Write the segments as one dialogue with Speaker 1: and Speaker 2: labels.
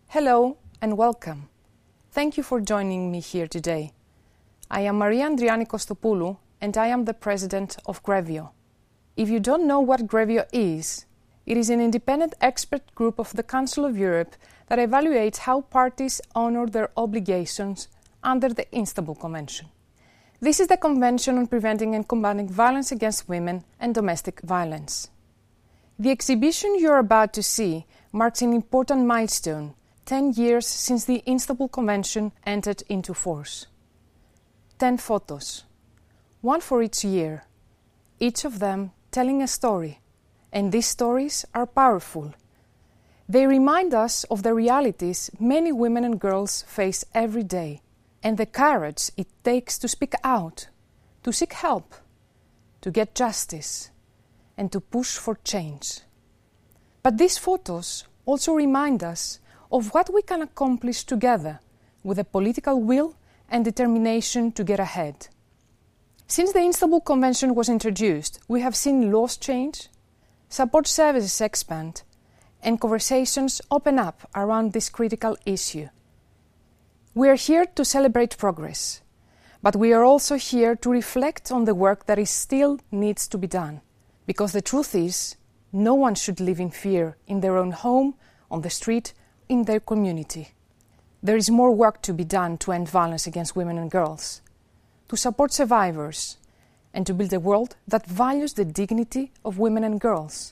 Speaker 1: Hello and welcome. Thank you for joining me here today. I am Maria Andriani Kostopoulou and I am the president of Grevio. If you don't know what Grevio is, it is an independent expert group of the Council of Europe that evaluates how parties honor their obligations under the Istanbul Convention. This is the Convention on Preventing and Combating Violence Against Women and Domestic Violence. The exhibition you are about to see marks an important milestone, 10 years since the Istanbul Convention entered into force. 10 photos, one for each year, each of them telling a story, and these stories are powerful. They remind us of the realities many women and girls face every day, and the courage it takes to speak out, to seek help, to get justice, and to push for change. But these photos also remind us of what we can accomplish together with the political will and determination to get ahead. Since the Istanbul Convention was introduced, we have seen laws change, support services expand, and conversations open up around this critical issue. We are here to celebrate progress, but we are also here to reflect on the work that still needs to be done, because the truth is, no one should live in fear in their own home, on the street, in their community. There is more work to be done to end violence against women and girls, to support survivors, and to build a world that values the dignity of women and girls.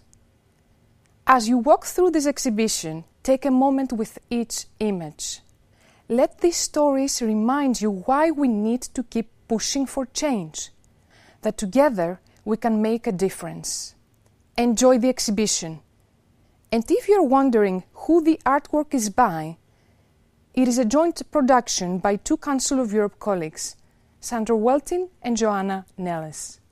Speaker 1: As you walk through this exhibition, take a moment with each image. Let these stories remind you why we need to keep pushing for change, that together we can make a difference. Enjoy the exhibition. And if you're wondering who the artwork is by, it is a joint production by two Council of Europe colleagues, Sandra Weltin and Joanna Nellis.